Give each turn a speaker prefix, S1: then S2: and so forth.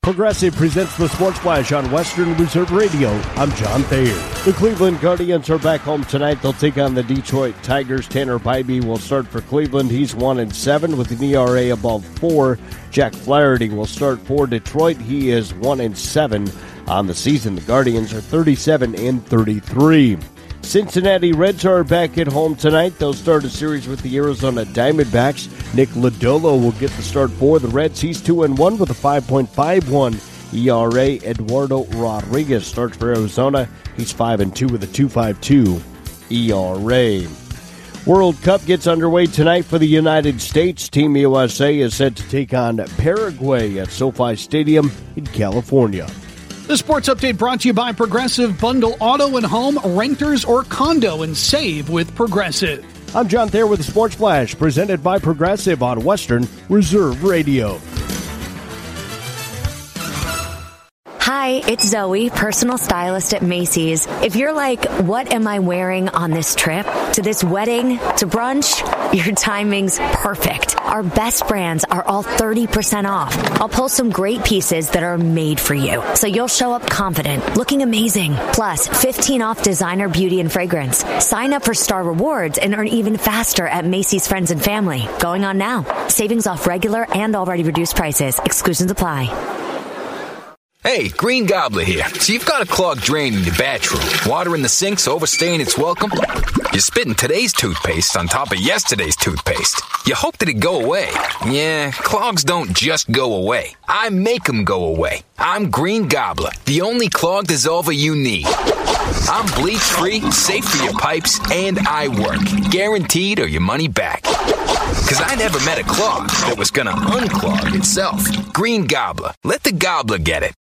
S1: Progressive presents the Sports Flash on Western Reserve Radio. I'm John Thayer. The Cleveland Guardians are back home tonight. They'll take on the Detroit Tigers. Tanner Bybee will start for Cleveland. He's 1-7 with an ERA above 4. Jack Flaherty will start for Detroit. He is 1-7 on the season. The Guardians are 37-33. Cincinnati Reds are back at home tonight. They'll start a series with the Arizona Diamondbacks. Nick Lodolo will get the start for the Reds. He's 2-1 with a 5.51 ERA. Eduardo Rodriguez starts for Arizona. He's 5-2 with a 2.52 ERA. World Cup gets underway tonight for the United States. Team USA is set to take on Paraguay at SoFi Stadium in California.
S2: The Sports Update brought to you by Progressive. Bundle auto and home, renters, or condo and save with Progressive.
S1: I'm John Thayer with the Sports Flash, presented by Progressive on Western Reserve Radio.
S3: Hi, it's Zoe, personal stylist at Macy's. If you're like, what am I wearing on this trip? To this wedding? To brunch? Your timing's perfect. Our best brands are all 30% off. I'll pull some great pieces that are made for you, so you'll show up confident, looking amazing. Plus, 15 off designer beauty and fragrance. Sign up for Star Rewards and earn even faster at Macy's Friends and Family. Going on now. Savings off regular and already reduced prices. Exclusions apply.
S4: Hey, Green Gobbler here. So you've got a clogged drain in your bathroom. Water in the sink's overstaying its welcome. You're spitting today's toothpaste on top of yesterday's toothpaste. You hope that it go away. Yeah, clogs don't just go away. I make them go away. I'm Green Gobbler, the only clog dissolver you need. I'm bleach-free, safe for your pipes, and I work. Guaranteed or your money back. Because I never met a clog that was going to unclog itself. Green Gobbler. Let the gobbler get it.